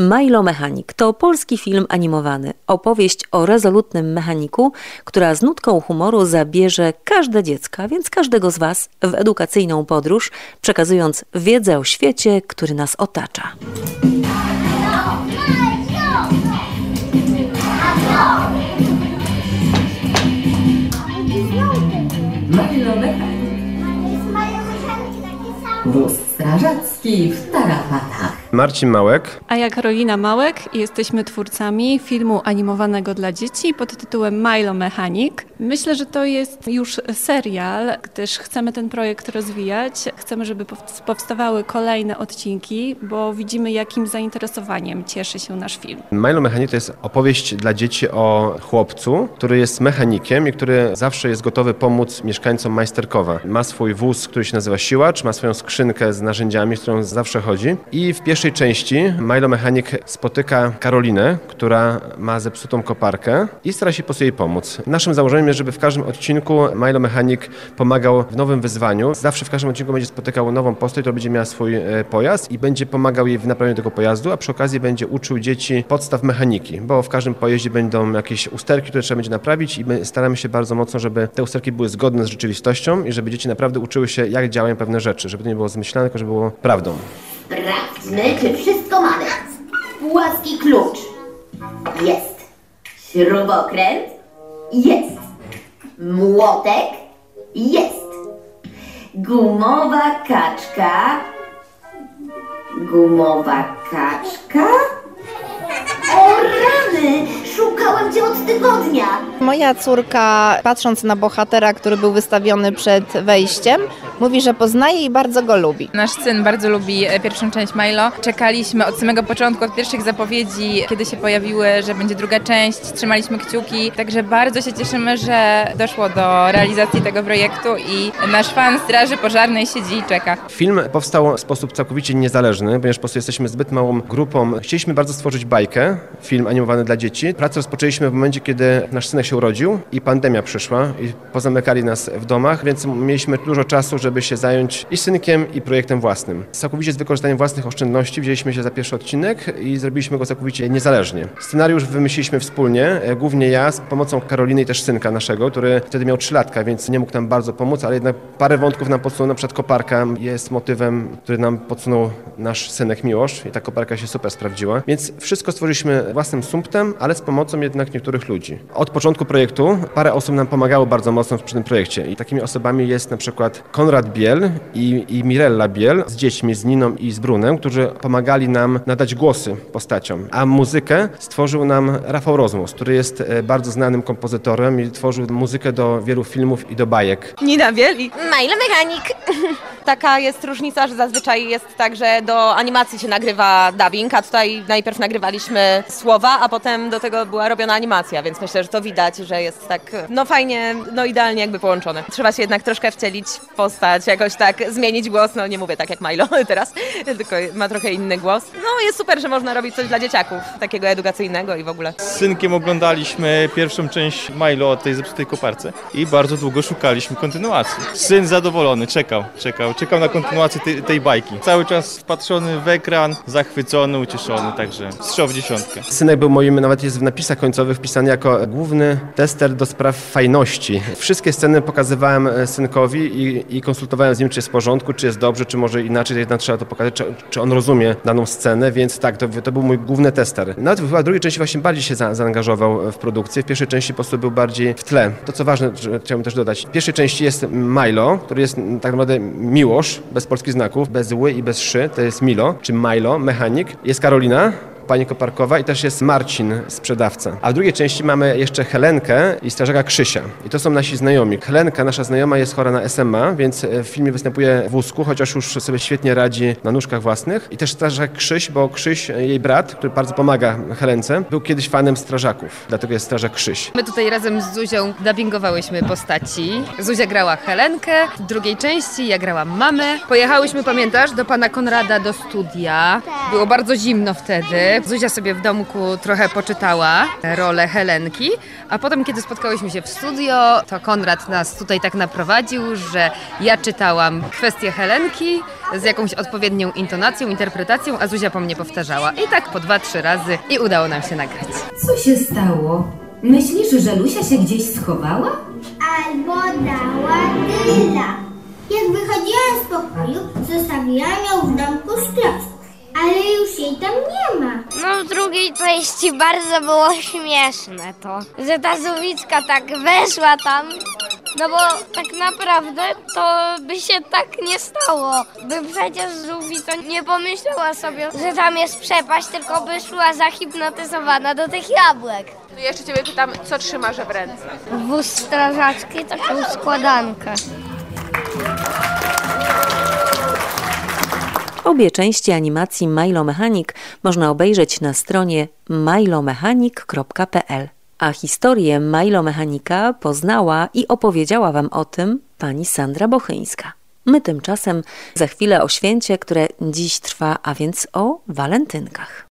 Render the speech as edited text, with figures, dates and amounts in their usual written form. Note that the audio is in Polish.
Milo Mechanik to polski film animowany. Opowieść o rezolutnym mechaniku, która z nutką humoru zabierze każde dziecko, a więc każdego z Was w edukacyjną podróż, przekazując wiedzę o świecie, który nas otacza. Milo Mechanik. Wóz strażacki w tarapatach. Marcin Małek. A ja Karolina Małek i jesteśmy twórcami filmu animowanego dla dzieci pod tytułem Milo Mechanik. Myślę, że to jest już serial, gdyż chcemy ten projekt rozwijać. Chcemy, żeby powstawały kolejne odcinki, bo widzimy, jakim zainteresowaniem cieszy się nasz film. Milo Mechanik to jest opowieść dla dzieci o chłopcu, który jest mechanikiem i który zawsze jest gotowy pomóc mieszkańcom Majsterkowa. Ma swój wóz, który się nazywa Siłacz, ma swoją skrzynkę z narzędziami, z którą zawsze chodzi. I w pierwszej części Milo Mechanik spotyka Karolinę, która ma zepsutą koparkę i stara się po prostu jej pomóc. Naszym założeniem jest, żeby w każdym odcinku Milo Mechanik pomagał w nowym wyzwaniu. Zawsze w każdym odcinku będzie spotykał nową postać, która będzie miała swój pojazd i będzie pomagał jej w naprawieniu tego pojazdu, a przy okazji będzie uczył dzieci podstaw mechaniki, bo w każdym pojeździe będą jakieś usterki, które trzeba będzie naprawić i my staramy się bardzo mocno, żeby te usterki były zgodne z rzeczywistością i żeby dzieci naprawdę uczyły się, jak działają pewne rzeczy, żeby to nie było zmyślane, tylko żeby było prawdą. Sprawdźmy, czy wszystko mamy. Płaski klucz. Jest. Śrubokręt. Jest. Młotek. Jest. Gumowa kaczka. Gumowa kaczka. O rany! Szukałem cię od tygodnia. Moja córka, patrząc na bohatera, który był wystawiony przed wejściem, mówi, że poznaje i bardzo go lubi. Nasz syn bardzo lubi pierwszą część Milo. Czekaliśmy od samego początku, od pierwszych zapowiedzi, kiedy się pojawiły, że będzie druga część. Trzymaliśmy kciuki, także bardzo się cieszymy, że doszło do realizacji tego projektu i nasz fan Straży Pożarnej siedzi i czeka. Film powstał w sposób całkowicie niezależny, ponieważ po prostu jesteśmy zbyt małą grupą. Chcieliśmy bardzo stworzyć bajkę, film animowany dla dzieci. Pracę rozpoczęliśmy w momencie, kiedy nasz synek się urodził i pandemia przyszła i pozamykali nas w domach, więc mieliśmy dużo czasu, żeby się zająć i synkiem, i projektem własnym. Całkowicie z wykorzystaniem własnych oszczędności wzięliśmy się za pierwszy odcinek i zrobiliśmy go całkowicie niezależnie. Scenariusz wymyśliliśmy wspólnie, głównie ja, z pomocą Karoliny i też synka naszego, który wtedy miał 3 latka, więc nie mógł nam bardzo pomóc, ale jednak parę wątków nam podsunął, na przykład koparka jest motywem, który nam podsunął nasz synek Miłosz i ta koparka się super sprawdziła, więc wszystko stworzyliśmy własnym sumptem, ale z pomocą jednak niektórych ludzi. Od początku projektu parę osób nam pomagało bardzo mocno przy tym projekcie i takimi osobami jest na przykład Konrad Biel i Mirella Biel z dziećmi, z Niną i z Brunem, którzy pomagali nam nadać głosy postaciom. A muzykę stworzył nam Rafał Rozmus, który jest bardzo znanym kompozytorem i tworzył muzykę do wielu filmów i do bajek. Nina Biel i Milo Mechanik. Taka jest różnica, że zazwyczaj jest tak, że do animacji się nagrywa dubbing, a tutaj najpierw nagrywaliśmy słowa, a potem do tego była robiona animacja, więc myślę, że to widać, że jest tak, fajnie, idealnie jakby połączone. Trzeba się jednak troszkę wcielić w postać, jakoś tak zmienić głos, nie mówię tak jak Milo teraz, tylko ma trochę inny głos. Jest super, że można robić coś dla dzieciaków, takiego edukacyjnego i w ogóle. Z synkiem oglądaliśmy pierwszą część Milo o tej zepsutej koparce i bardzo długo szukaliśmy kontynuacji. Syn zadowolony, czekał na kontynuację tej bajki. Cały czas wpatrzony w ekran, zachwycony, ucieszony, także strzał w 10. Synek był moim, nawet jest w napisach końcowych wpisany jako główny tester do spraw fajności. Wszystkie sceny pokazywałem synkowi i konsultowałem z nim, czy jest w porządku, czy jest dobrze, czy może inaczej, jednak trzeba to pokazać, czy on rozumie daną scenę, więc tak, to był mój główny tester. Nawet w drugiej części właśnie bardziej się zaangażował w produkcję. W pierwszej części po prostu był bardziej w tle. To co ważne, że chciałbym też dodać. W pierwszej części jest Milo, który jest tak naprawdę Miłosz, bez polskich znaków, bez ły i bez szy, to jest Milo, czy Milo, mechanik. Jest Karolina, pani koparkowa i też jest Marcin, sprzedawca. A w drugiej części mamy jeszcze Helenkę i strażaka Krzysia. I to są nasi znajomi. Helenka, nasza znajoma, jest chora na SMA, więc w filmie występuje w wózku, chociaż już sobie świetnie radzi na nóżkach własnych. I też strażak Krzyś, bo Krzyś, jej brat, który bardzo pomaga Helence, był kiedyś fanem strażaków, dlatego jest strażak Krzyś. My tutaj razem z Zuzią dubbingowałyśmy postaci. Zuzia grała Helenkę, w drugiej części ja grałam mamę. Pojechałyśmy, pamiętasz, do pana Konrada do studia. Było bardzo zimno wtedy. Zuzia sobie w domku trochę poczytała rolę Helenki, a potem, kiedy spotkałyśmy się w studio, to Konrad nas tutaj tak naprowadził, że ja czytałam kwestię Helenki z jakąś odpowiednią intonacją, interpretacją, a Zuzia po mnie powtarzała. I tak po 2-3 razy i udało nam się nagrać. Co się stało? Myślisz, że Lusia się gdzieś schowała? Albo dała dyla. Jak wychodziłam z pokoju, zostawiłam ją w domku z klocków. Ale już jej tam nie ma. No w drugiej części bardzo było śmieszne to, że ta Zuwicka tak weszła tam. No bo tak naprawdę to by się tak nie stało. By przecież Zuwica nie pomyślała sobie, że tam jest przepaść, tylko by szła zahipnotyzowana do tych jabłek. No i jeszcze ciebie pytam, co trzymasz w ręce? Wóz strażacki, taką składankę. Obie części animacji Milo Mechanic można obejrzeć na stronie milomechanik.pl. A historię Milo Mechanika poznała i opowiedziała Wam o tym pani Sandra Bochyńska. My tymczasem za chwilę o święcie, które dziś trwa, a więc o walentynkach.